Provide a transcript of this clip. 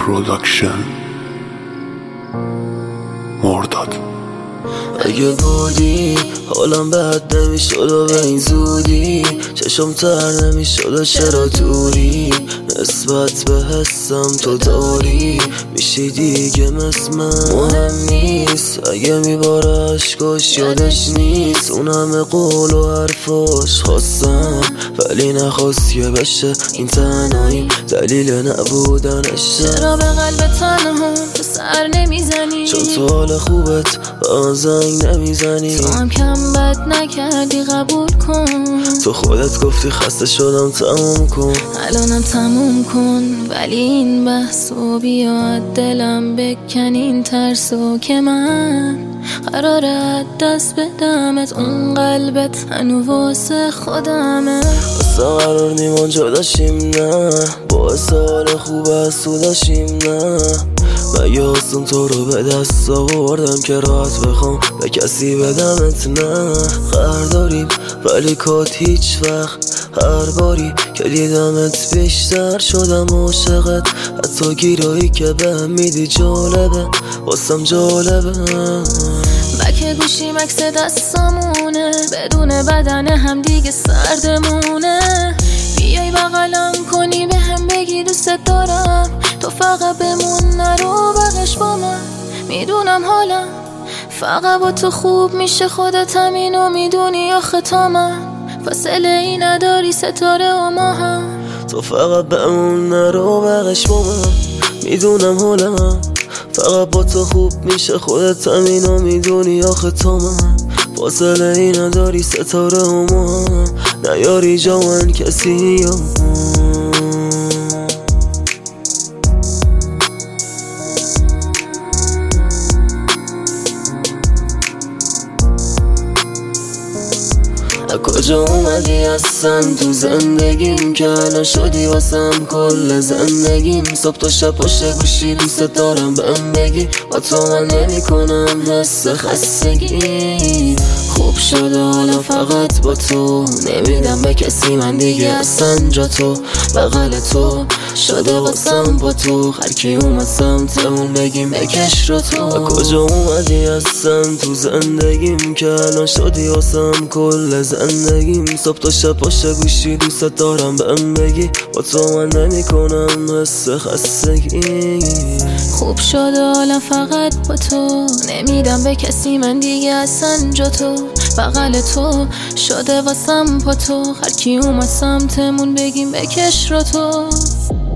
پروداکشن مرداد. اگه بودی حالم بد نمیشد و به این زودی چشم تر نمیشد و چرا دوری نسبت به حسم تو داری میشی دیگه مثل من. مهم نیست اگه میباره عشقاش یادش نیست اون همه قول و حرفاش خواستم ولی نخواست که بشه این تنهاییم دلیل نبودنشه. چرا به قلب تنها تو سر نمیزنی؟ چون تو حال خوبت با زنگ نمیزنی. تو هم کم بد نکردی قبول کن. تو خودت گفتی خسته شدم تموم کن. الانم تموم کن ولی این بحثو بیا دلم بکن این ترسو که من قراره دست بدمت اون قلبت هنو واسه خودمه. واسه قرار نیمان جداشیم نه باعث حال خوب از تو داشیم نه مگه آسون تو رو به دست آوردم که راحت بخوام به کسی بدمت نه. قهر داریم ولی کات هیچ وقت هر باری که دیدمت بیشتر شدم عاشقت. حتی گیرایی که بهم میدی جالبه واسم جالبه. بک گوشی مکس دستامونه بدون بدن هم دیگه سردمونه. بیای بغلم کنی به هم بگی دوست دارم تو فقط بمون نرو بقش با من. میدونم حالم فقط با تو خوب میشه خودت همینو میدونی آخه تا من فاصله ای نداری ستاره و ما هم. تو فقط بمون نرو بقش با من. میدونم حالم فقط با تو خوب میشه خودت همینو میدونی آخه تا من فاصله ای نداری ستاره و ما هم نیاری جا من کسی یا کجا اومدی اصلا تو زندگیم که الان شدی واسم کل زندگیم. صبح تا شب پشت گوشی دوست دارم بهم بگی با تو من نمی کنم حس خستگی. خوب شده حالا فقط با تو نمیدم به کسی من دیگه اصلا جا تو بغل تو شده واسم با تو هرکی اومد سمتمون بگیم بکش رو تو. کجا اومدی اصلا تو زندگیم که الان شدی واسم کل زندگیم. صبح تا شب پشت گوشی دوست دارم بهم بگی با تو من نمی کنم حس خستگی. خوب شده حالا فقط با تو نمیدم به کسی من دیگه اصلا جا تو بغل تو شده واسم پا تو هرکی اومد سمتمون بگیم بکش رو تو.